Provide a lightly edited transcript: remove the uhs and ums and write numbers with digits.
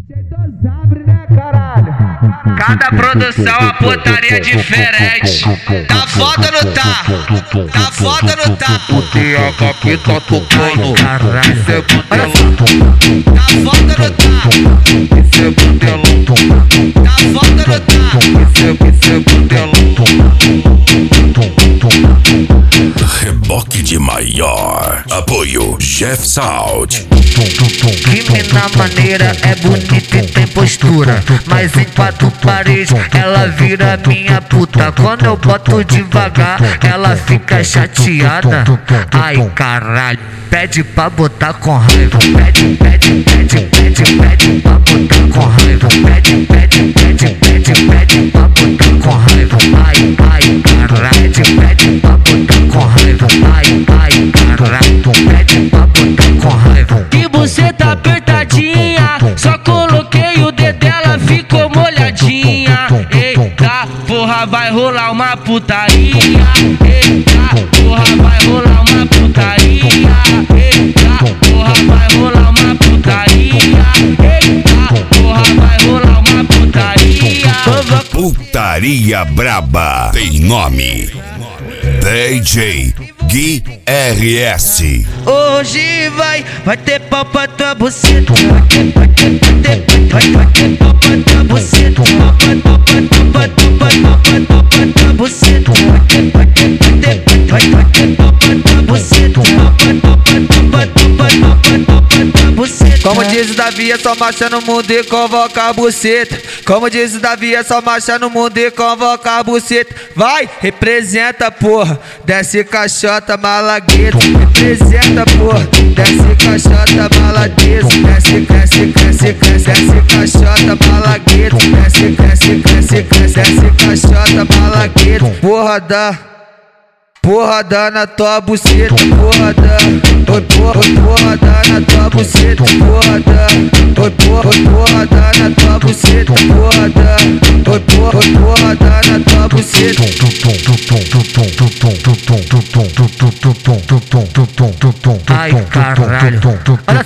Cada produção a putaria diferente. Tá foda ou não tá? Tá foda ou não tá? O THP tá tocando. Caralho, Isso é butelão. tá foda ou não tá? Isso é butelão. Tá foda ou não tá? Isso é butelão. Reboque de maior. Apoio Jeff Sound. Rime na maneira é bonita e tem postura, mas em quatro paredes ela vira minha puta. Quando eu boto devagar ela fica chateada. Ai caralho, pede pra botar com raiva. Pede pra botar com raiva. Pede pra botar com raiva. Ai caralho, pede pra botar com raiva. Ai caralho, pede pra botar com raiva. Que buceta apertadinha, só coloquei o dedo dela, ficou molhadinha. Eita, porra, vai rolar uma putaria. Eita, porra, vai rolar uma putaria. Eita, porra, vai rolar uma putaria. Eita, porra, vai rolar uma putaria. Putaria braba tem nome. DJ Gui RS. Hoje vai ter pau pra tua buceta. Vai ter pau pra tua buceta. Pau pra tua buceta. Vai ter pau pra tua buceta. Como diz o Davi, é só marcha no mundo e convoca a buceta. Como diz o Davi, é só marcha no mundo e convoca a buceta. Vai, representa, porra, desce caixota malagueta. Representa, porra, desce caixota malagueta. Desce caixota malagueta. Desce caixota malagueta. Porra dá na tua buceta, porra dá. Oi, porra dá na tua buceta, porra dá. Oi, porra dá na tua buceta, porra dá. Oi, porra dá na tua buceta. Ai caralho, olha